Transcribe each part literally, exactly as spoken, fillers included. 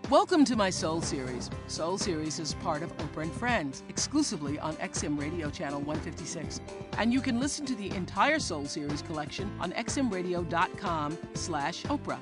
Welcome to my Soul Series. Soul Series is part of Oprah and Friends, exclusively on X M Radio Channel one fifty-six. And you can listen to the entire Soul Series collection on xmradio.com slash Oprah.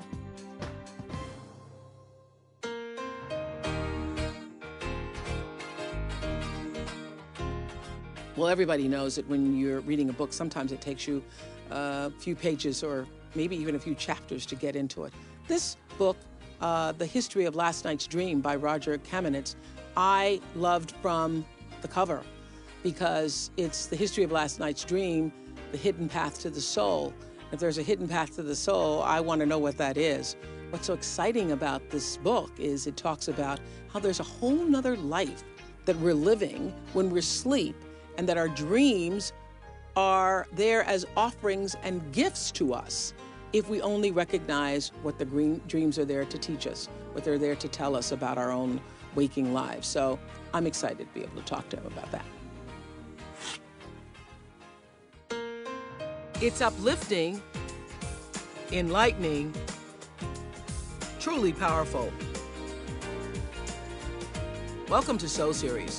Well, everybody knows that when you're reading a book, sometimes it takes you a few pages or maybe even a few chapters to get into it. This book, uh, The History of Last Night's Dream by Roger Kamenetz, I loved from the cover because it's the history of last night's dream, the hidden path to the soul. If there's a hidden path to the soul, I want to know what that is. What's so exciting about this book is it talks about how there's a whole nother life that we're living when we're asleep, and that our dreams are there as offerings and gifts to us if we only recognize what the green dreams are there to teach us, what they're there to tell us about our own waking lives. So I'm excited to be able to talk to him about that. It's uplifting, enlightening, truly powerful. Welcome to Soul Series.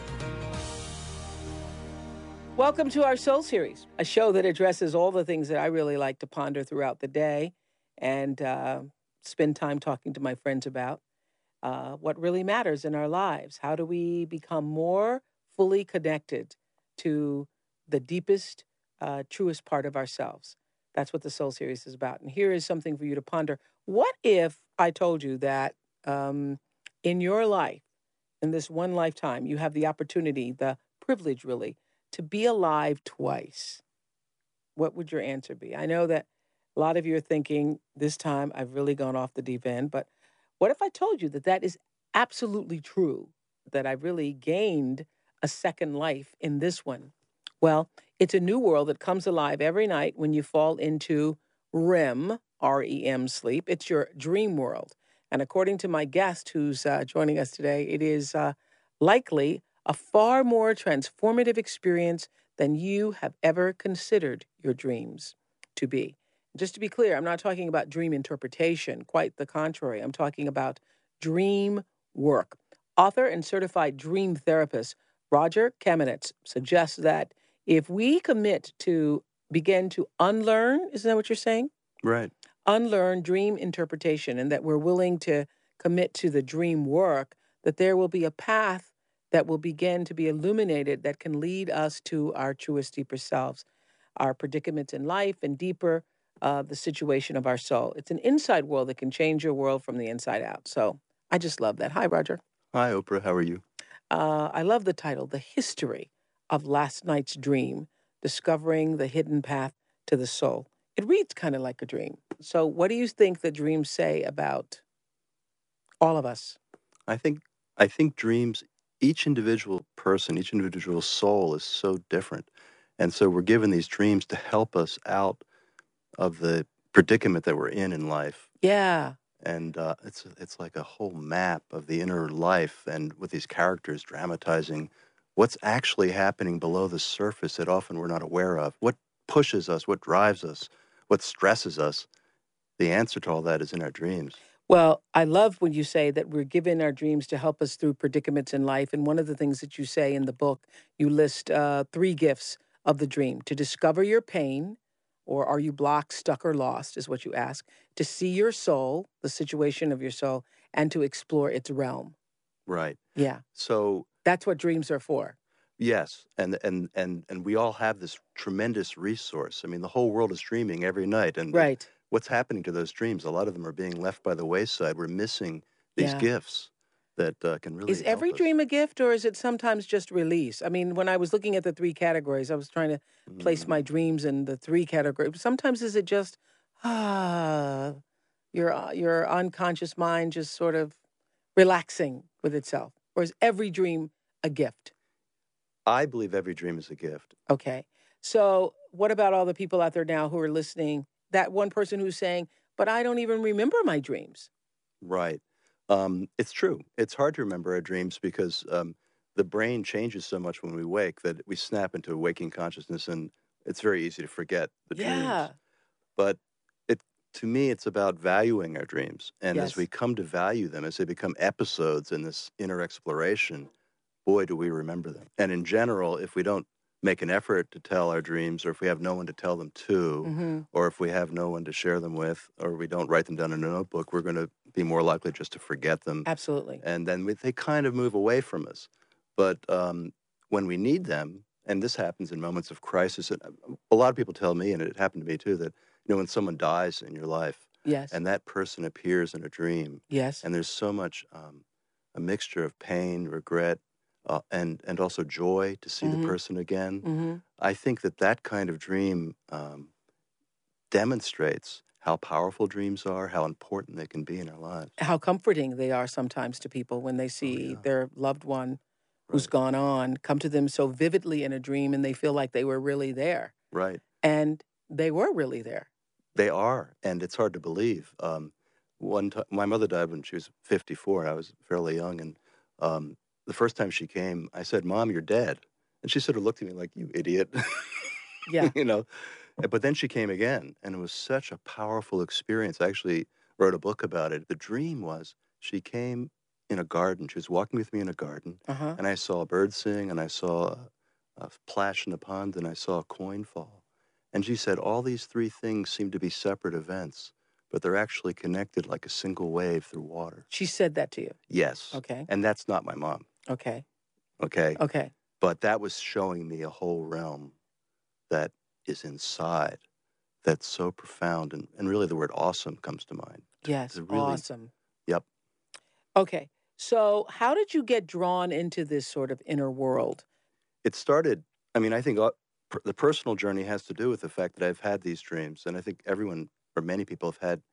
Welcome to our Soul Series, a show that addresses all the things that I really like to ponder throughout the day and uh, spend time talking to my friends about uh, what really matters in our lives. How do we become more fully connected to the deepest, uh, truest part of ourselves? That's what the Soul Series is about. And here is something for you to ponder. What if I told you that um, in your life, in this one lifetime, you have the opportunity, the privilege really, to be alive twice? What would your answer be? I know that a lot of you are thinking, this time I've really gone off the deep end, but what if I told you that that is absolutely true, that I really gained a second life in this one? Well, it's a new world that comes alive every night when you fall into R E M, R E M sleep. It's your dream world. And according to my guest who's uh, joining us today, it is uh, likely a far more transformative experience than you have ever considered your dreams to be. Just to be clear, I'm not talking about dream interpretation, quite the contrary. I'm talking about dream work. Author and certified dream therapist Roger Kamenetz suggests that if we commit to begin to unlearn, isn't that what you're saying? Right. Unlearn dream interpretation, and that we're willing to commit to the dream work, that there will be a path that will begin to be illuminated that can lead us to our truest, deeper selves, our predicaments in life, and deeper, uh, the situation of our soul. It's an inside world that can change your world from the inside out. So I just love that. Hi, Roger. Hi, Oprah. How are you? Uh, I love the title, The History of Last Night's Dream, Discovering the Hidden Path to the Soul. It reads kind of like a dream. So what do you think the dreams say about all of us? I think I think dreams, each individual person, each individual soul is so different. And so we're given these dreams to help us out of the predicament that we're in in life. Yeah. And uh, it's it's like a whole map of the inner life, and with these characters dramatizing what's actually happening below the surface that often we're not aware of. What pushes us, what drives us, what stresses us. The answer to all that is in our dreams. Well, I love when you say that we're given our dreams to help us through predicaments in life. And one of the things that you say in the book, you list uh, three gifts of the dream: to discover your pain, or are you blocked, stuck, or lost, is what you ask; to see your soul, the situation of your soul, and to explore its realm. Right. Yeah. So That's what dreams are for. yes, and and and and we all have this tremendous resource. I mean, the whole world is dreaming every night, and it, Right. what's happening to those dreams? A lot of them are being left by the wayside. We're missing these Yeah. gifts that uh, can Is really every help us. dream a gift, or is it sometimes just release? I mean, when I was looking at the three categories, I was trying to place my Mm, dreams in the three categories. Sometimes is it just, ah, your uh, your unconscious mind just sort of relaxing with itself, or is every dream a gift? I believe every dream is a gift. Okay. So what about all the people out there now who are listening? That one person who's saying, "But I don't even remember my dreams." Right. Um, it's true. It's hard to remember our dreams because um, the brain changes so much when we wake that we snap into a waking consciousness, and it's very easy to forget the dreams. Yeah. But it to me, it's about valuing our dreams. And as we Yes. come to value them, as they become episodes in this inner exploration, boy, do we remember them. And in general, if we don't make an effort to tell our dreams, or if we have no one to tell them to, Mm-hmm. or if we have no one to share them with, or we don't write them down in a notebook, we're going to be more likely just to forget them. Absolutely. And then we, they kind of move away from us. But um, when we need them, and this happens in moments of crisis, and uh, a lot of people tell me, and it happened to me too, that you know when someone dies in your life, Yes. and that person appears in a dream, Yes. and there's so much um, a mixture of pain, regret, uh, and and also joy to see the Mm-hmm. person again. Mm-hmm. I think that that kind of dream um, demonstrates how powerful dreams are, how important they can be in our lives. How comforting they are sometimes to people when they Oh see yeah, their loved one who's right, gone on come to them so vividly in a dream and they feel like they were really there. right. And they were really there. They are, and it's hard to believe. Um, one time, my mother died when she was fifty-four, and I was fairly young. And um, the first time she came, I said, "Mom, you're dead," and she sort of looked at me like, "You idiot," Yeah. you know. Uh, But then she came again, and it was such a powerful experience. I actually wrote a book about it. The dream was she came in a garden. She was walking with me in a garden, Uh-huh. and I saw a bird sing, and I saw a, a plash in the pond, and I saw a coin fall. And she said, all these three things seem to be separate events, but they're actually connected like a single wave through water. She said that to you. Yes. Okay. And that's not my mom, Okay. okay? Okay. But that was showing me a whole realm that is inside that's so profound. And, and really, the word awesome comes to mind. To, Yes. to really, Awesome. yep. Okay. So how did you get drawn into this sort of inner world? It started, I mean, I think uh, per, the personal journey has to do with the fact that I've had these dreams. And I think everyone, or many people, have had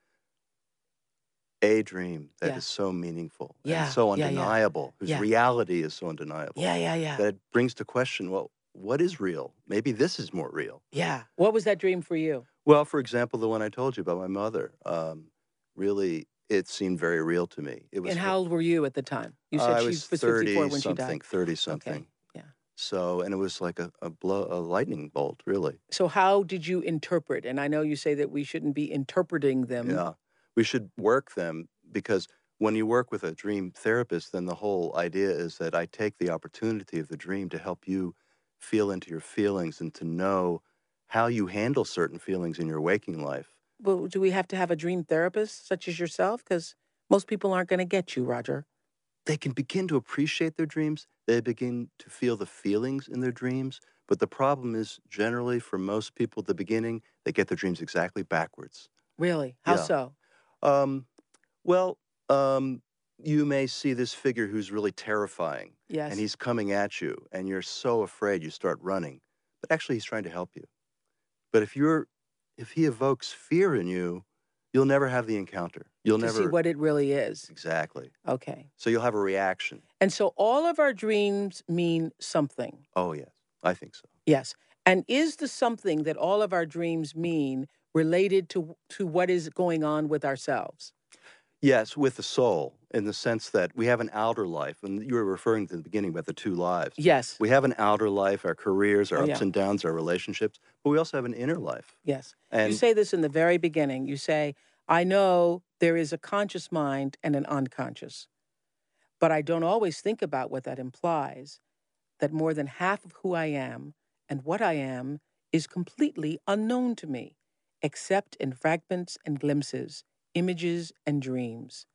a dream that Yeah. is so meaningful and Yeah. so Yeah. Yeah. undeniable, whose Yeah. reality is so undeniable, Yeah. Yeah. Yeah. that it brings to question, well, what is real? Maybe this is more real. Yeah. What was that dream for you? Well, for example, the one I told you about my mother, um, really, it seemed very real to me. It was And her, how old were you at the time? You said I she was was fifty-four 30 when she something, died. 30 Okay. something. Yeah. So, and it was like a, a blow, a lightning bolt, really. So how did you interpret? And I know you say that we shouldn't be interpreting them. Yeah. We should work them because when you work with a dream therapist, then the whole idea is that I take the opportunity of the dream to help you feel into your feelings and to know how you handle certain feelings in your waking life. Well, do we have to have a dream therapist such as yourself? Because most people aren't going to get you, Roger. They can begin to appreciate their dreams, they begin to feel the feelings in their dreams. But the problem is, generally, for most people at the beginning, they get their dreams exactly backwards. Really? How Yeah. so? Um, Well, um, you may see this figure who's really terrifying, and Yes. he's coming at you, and you're so afraid you start running. But actually, he's trying to help you. But if you're, if he evokes fear in you, you'll never have the encounter. You'll To see never, what it really is. exactly. Okay. So you'll have a reaction. And so all of our dreams mean something. Oh, yes, I think so. Yes. And is the something that all of our dreams mean related to to what is going on with ourselves? Yes, with the soul, in the sense that we have an outer life, and you were referring to the beginning about the two lives. Yes. We have an outer life, our careers, Oh our ups yeah. and downs, our relationships, but we also have an inner life. Yes. You And say this in the very beginning. You say, I know there is a conscious mind and an unconscious, but I don't always think about what that implies, that more than half of who I am and what I am is completely unknown to me, except in fragments and glimpses, images and dreams.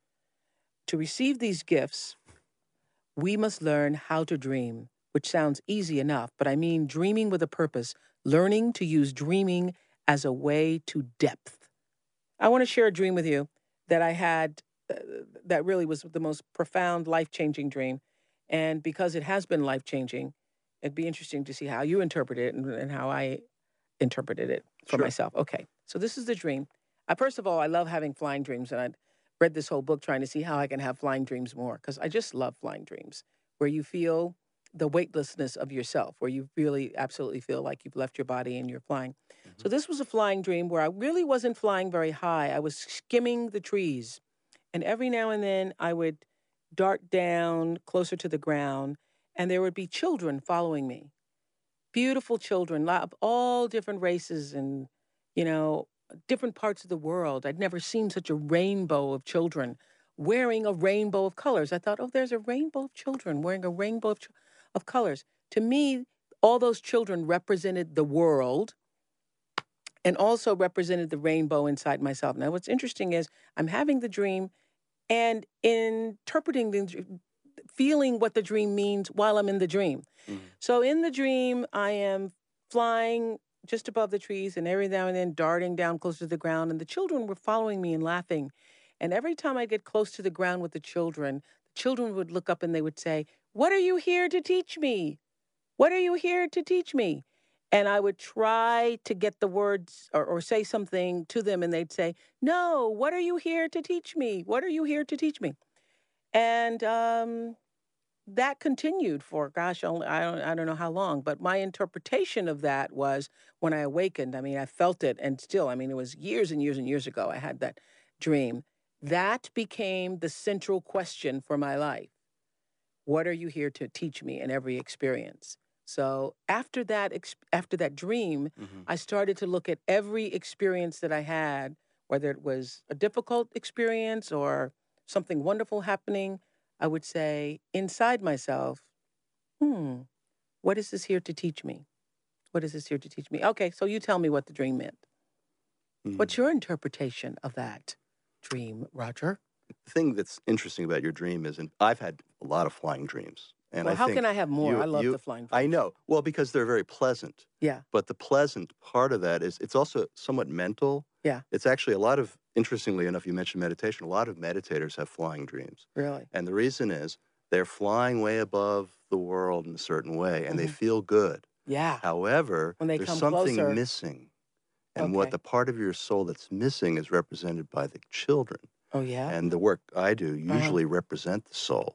To receive these gifts, we must learn how to dream, which sounds easy enough, but I mean dreaming with a purpose, learning to use dreaming as a way to depth. I want to share a dream with you that I had uh, that really was the most profound, life changing dream. And because it has been life changing, it'd be interesting to see how you interpret it and, and how I interpreted it for sure. myself. Okay, so this is the dream. I, first of all, I love having flying dreams, and I read this whole book trying to see how I can have flying dreams more because I just love flying dreams where you feel the weightlessness of yourself, where you really absolutely feel like you've left your body and you're flying. Mhm. So this was a flying dream where I really wasn't flying very high. I was skimming the trees, and every now and then I would dart down closer to the ground, and there would be children following me. Beautiful children of all different races and, you know, different parts of the world. I'd never seen such a rainbow of children wearing a rainbow of colors. I thought, oh, there's a rainbow of children wearing a rainbow of, ch- of colors. To me, all those children represented the world and also represented the rainbow inside myself. Now, what's interesting is I'm having the dream and interpreting the dr- feeling what the dream means while I'm in the dream. Mhm. So in the dream, I am flying just above the trees and every now and then darting down close to the ground. And the children were following me and laughing. And every time I get close to the ground with the children, the children would look up and they would say, "What are you here to teach me? What are you here to teach me?" And I would try to get the words or, or say something to them, and they'd say, "No, what are you here to teach me? What are you here to teach me?" And um, that continued for gosh, only I don't I don't know how long, but my interpretation of that was when I awakened. I mean, I felt it, and still, I mean, it was years and years and years ago. I had that dream. That became the central question for my life. What are you here to teach me in every experience? So after that, ex- after that dream, Mhm. I started to look at every experience that I had, whether it was a difficult experience or something wonderful happening. I would say inside myself, hmm, what is this here to teach me? What is this here to teach me? Okay, so you tell me what the dream meant. Mhm. What's your interpretation of that dream, Roger? The thing that's interesting about your dream is, and I've had a lot of flying dreams, and Well, I how can think I have more? you I love you the flying I dreams. know. Well, because they're very pleasant. Yeah, But the pleasant part of that is it's also somewhat mental. yeah, It's actually a lot of interestingly enough, you mentioned meditation. A lot of meditators have flying dreams. really. And the reason is they're flying way above the world in a certain way and they Hmm. feel good. Yeah. However, When they there's come something closer. missing. And what Okay. the part of your soul that's missing is represented by the children. Oh, yeah? And the work I do Uh-huh. usually represent the soul.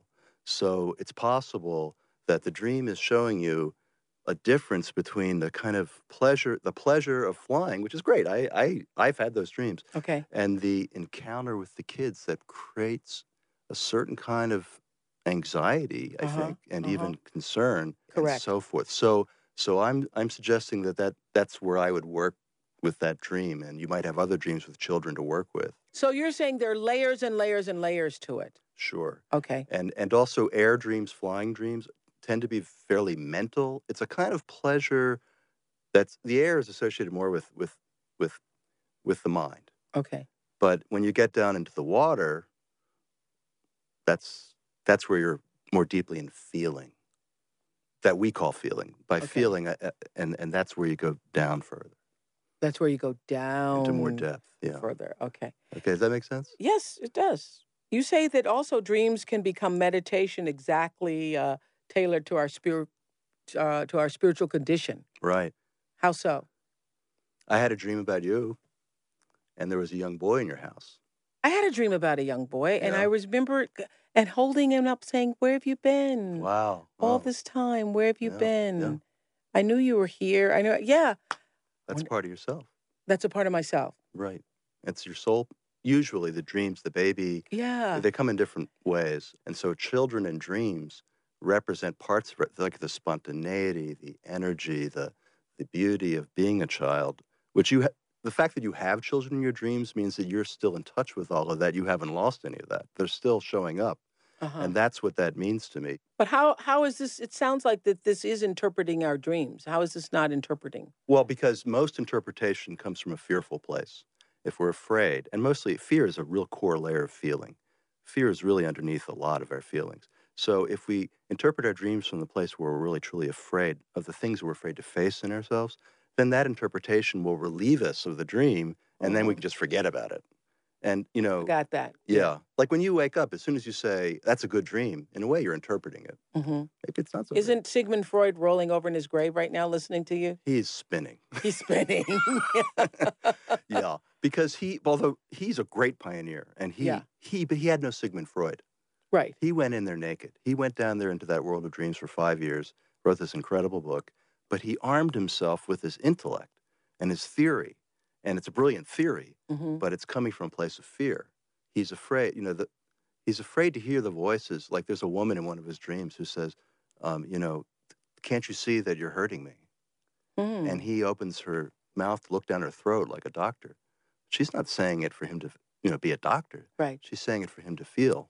So it's possible that the dream is showing you a difference between the kind of pleasure the pleasure of flying, which is great. I I I've had those dreams, Okay. and the encounter with the kids that creates a certain kind of anxiety, I Uh-huh. think, and Uh-huh. even concern and Correct. so forth. So so I'm I'm suggesting that, that that's where I would work with that dream, and you might have other dreams with children to work with. So you're saying there are layers and layers and layers to it. Sure. Okay. And and also air dreams, flying dreams tend to be fairly mental. It's a kind of pleasure that's the air is associated more with with with with the mind. Okay. But when you get down into the water, that's that's where you're more deeply in feeling that we call feeling. By Okay. feeling, uh, uh, and and that's where you go down further That's where you go into more down depth. Yeah. further. Okay. Okay. Does that make sense? Yes, it does. You say that also dreams can become meditation exactly uh, tailored to our spirit, uh, to our spiritual condition. Right. How so? I had a dream about you, and there was a young boy in your house. I had a dream about a young boy, and I Yeah. remember g- and holding him up, saying, "Where have you been Wow. all Oh. this time? Where have you Yeah. Yeah. been? I knew you were here. I know." Yeah, That's when, part of yourself. that's a part of myself. Right. It's your soul. Usually, the dreams, the baby, Yeah. they come in different ways. And so, children and dreams represent parts of it, like the spontaneity, the energy, the the beauty of being a child. Which you, ha- the fact that you have children in your dreams means that you're still in touch with all of that. You haven't lost any of that. They're still showing up, Uh huh. and that's what that means to me. But how how is this? It sounds like that this is interpreting our dreams. How is this not interpreting? Well, because most interpretation comes from a fearful place. If we're afraid, and mostly fear is a real core layer of feeling. Fear is really underneath a lot of our feelings. So if we interpret our dreams from the place where we're really truly afraid of the things we're afraid to face in ourselves, then that interpretation will relieve us of the dream, and then we Hmm. can just forget about it. And, you I know, got that. Yeah. yeah, like when you wake up, as soon as you say, that's a good dream, in a way, you're interpreting it. Hmm. Maybe it's not so great. Isn't Sigmund Freud rolling over in his grave right now, listening to you? He's spinning. He's spinning. Yeah, because he although he's a great pioneer and Yeah. he he but he had no Sigmund Freud. Right. He went in there naked. He went down there into that world of dreams for five years, wrote this incredible book, but he armed himself with his intellect and his theory. And it's a brilliant theory, Hmm. but it's coming from a place of fear. He's afraid, you know, the, he's afraid to hear the voices. Like there's a woman in one of his dreams who says, um, you know, can't you see that you're hurting me? And Mm. he opens her mouth to look down her throat like a doctor. she's not saying it for him to, you know, be a doctor. Right. She's saying it for him to feel.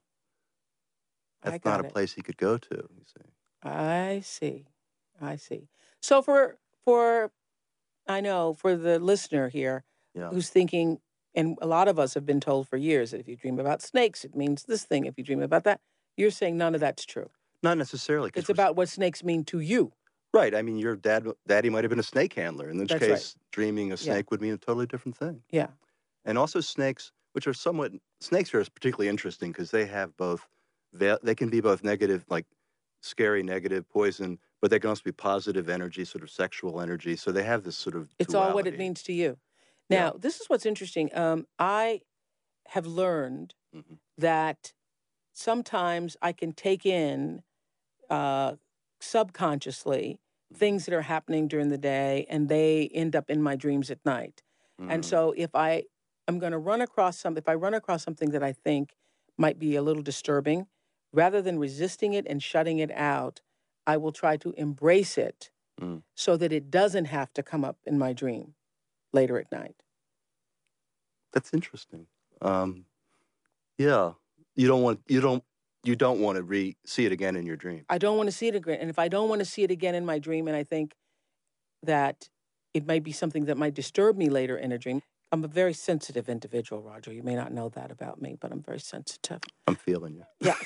I That's not got a it. place he could go to, you see. I see. I see. So for for I know for the listener here Yeah. who's thinking, and a lot of us have been told for years that if you dream about snakes, it means this thing. If you dream about that, you're saying none of that's true. Not necessarily. 'Cause It's we're s- about what snakes mean to you. right. I mean, your dad, daddy might have been a snake handler, in which That's right. case dreaming a Yeah. snake would mean a totally different thing. Yeah. And also snakes, which are somewhat, snakes are particularly interesting because they have both, they, they can be both negative, like scary, negative, poison, but they can also be positive energy, sort of sexual energy. So they have this sort of It's all what it duality. means to you. Yeah. Now, this is what's interesting. Um, I have learned Mhm. that sometimes I can take in uh, subconsciously things that are happening during the day, and they end up in my dreams at night. And Mm. so if I am going to run across some, if I run across something that I think might be a little disturbing, rather than resisting it and shutting it out, I will try to embrace it Mm. so that it doesn't have to come up in my dream later at night. That's interesting. Um, yeah. You don't want, you don't, you don't want to re see it again in your dream. I don't want to see it again. And if I don't want to see it again in my dream, and I think that it might be something that might disturb me later in a dream, I'm a very sensitive individual, Roger. You may not know that about me, but I'm very sensitive. I'm feeling you. Yeah.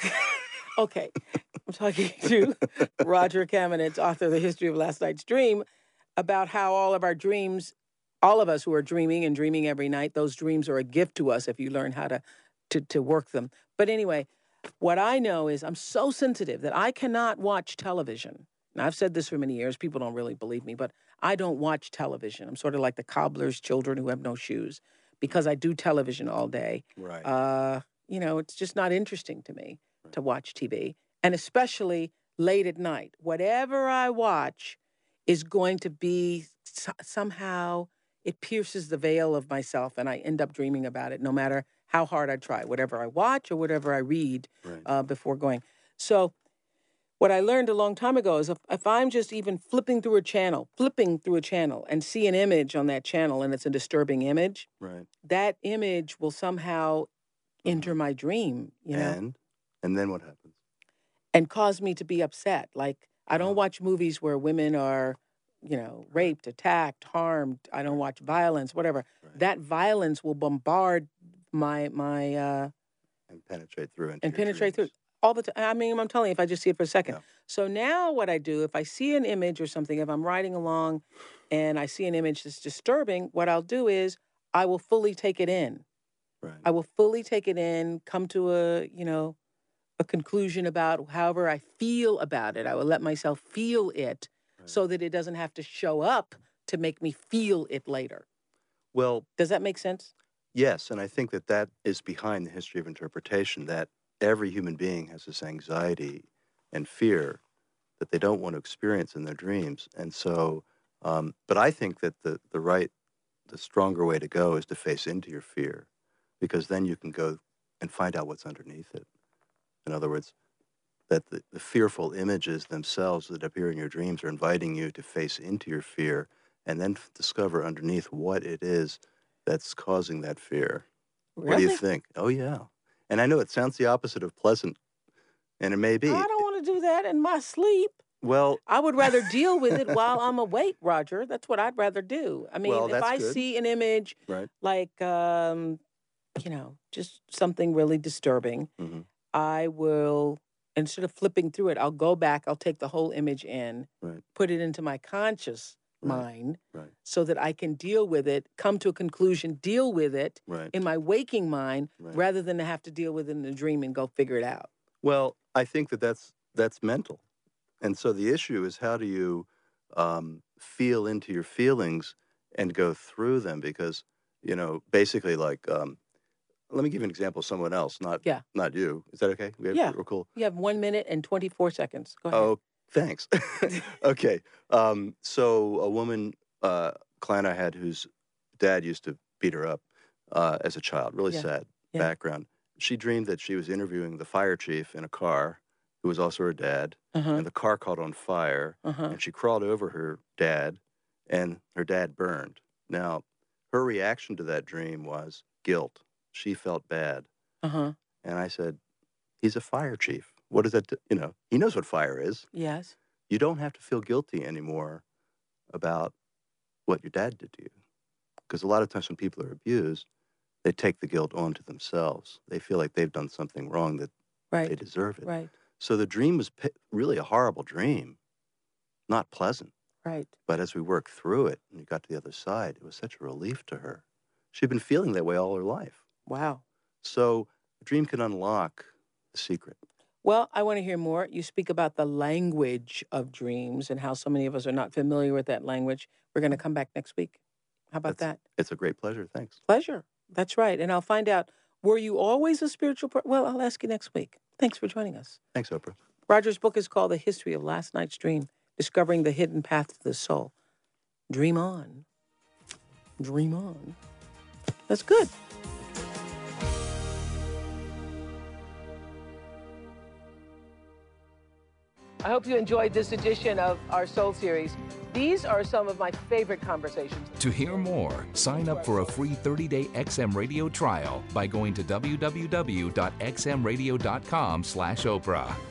Okay. I'm talking to Roger Kamenetz, author of The History of Last Night's Dream, about how all of our dreams, all of us who are dreaming and dreaming every night, those dreams are a gift to us if you learn how to, to, to work them. But anyway, what I know is I'm so sensitive that I cannot watch television. And I've said this for many years. People don't really believe me, but I don't watch television. I'm sort of like the cobbler's children who have no shoes because I do television all day. Right. Uh, you know, it's just not interesting to me to watch T V, and especially late at night. Whatever I watch is going to be so- somehow it pierces the veil of myself, and I end up dreaming about it no matter how hard I try, whatever I watch or whatever I read Right. uh, before going. So what I learned a long time ago is if, if I'm just even flipping through a channel, flipping through a channel and see an image on that channel and it's a disturbing image, Right. that image will somehow enter Mhm. my dream, you know, And, and then what happens? and cause me to be upset. Like, I don't Oh. watch movies where women are, you know, raped, attacked, harmed. I don't Right. watch violence, whatever. Right. That violence will bombard my my uh, And penetrate through into and your penetrate through dreams. all the time. I mean, I'm telling you, if I just see it for a second. Yeah. So now what I do, if I see an image or something, if I'm riding along and I see an image that's disturbing, what I'll do is I will fully take it in. Right. I will fully take it in, come to a, you know, a conclusion about however I feel about it. I will let myself feel it Right. so that it doesn't have to show up to make me feel it later. Well, Does that make sense? yes, and I think that that is behind the history of interpretation, that every human being has this anxiety and fear that they don't want to experience in their dreams. And so, um, but I think that the, the right, the stronger way to go is to face into your fear, because then you can go and find out what's underneath it. In other words, that the, the fearful images themselves that appear in your dreams are inviting you to face into your fear and then f- discover underneath what it is that's causing that fear. What do you Really? think? Oh, yeah. And I know it sounds the opposite of pleasant, and it may be. I don't want to do that in my sleep. Well, I would rather deal with it while I'm awake, Roger. That's what I'd rather do. I mean, well, if that's I good. see an image Right. like, um, you know, just something really disturbing, hmm I will, instead of flipping through it, I'll go back, I'll take the whole image in, Right. put it into my conscious Right. mind Right. so that I can deal with it, come to a conclusion, deal with it Right. in my waking mind Right. rather than to have to deal with it in the dream and go figure it out. Well, I think that that's that's mental, and so the issue is how do you um, feel into your feelings and go through them? Because you know, basically, like, um, let me give you an example of someone else, not Yeah. not you. Is that okay? We Yeah. we're cool. You have one minute and twenty-four seconds. Go ahead. Oh, thanks. Okay. Um, so a woman, uh, client I had whose dad used to beat her up uh, as a child. Really Yeah. sad Yeah. background. She dreamed that she was interviewing the fire chief in a car, who was also her dad, Uh-huh. and the car caught on fire, Uh-huh. and she crawled over her dad, and her dad burned. Now, Her reaction to that dream was guilt. She felt bad. Uh-huh. And I said, he's a fire chief. What is that? Do? You know, he knows what fire is. Yes. You don't have to feel guilty anymore about what your dad did to you. Because a lot of times when people are abused, they take the guilt onto themselves. They feel like they've done something wrong, that Right. they deserve it. Right. So the dream was p- really a horrible dream, not pleasant. Right. But as we worked through it and we got to the other side, it was such a relief to her. She'd been feeling that way all her life. Wow. So a dream can unlock the secret. Well, I want to hear more. You speak about the language of dreams and how so many of us are not familiar with that language. We're going to come back next week. How about That's, that? It's a great pleasure. Thanks. Pleasure. That's right. And I'll find out, were you always a spiritual person? Well, I'll ask you next week. Thanks for joining us. Thanks, Oprah. Roger's book is called The History of Last Night's Dream, Discovering the Hidden Path to the Soul. Dream on. Dream on. That's good. I hope you enjoyed this edition of our Soul Series. These are some of my favorite conversations. To hear more, sign up for a free thirty-day X M Radio trial by going to w w w dot x m radio dot com slash Oprah.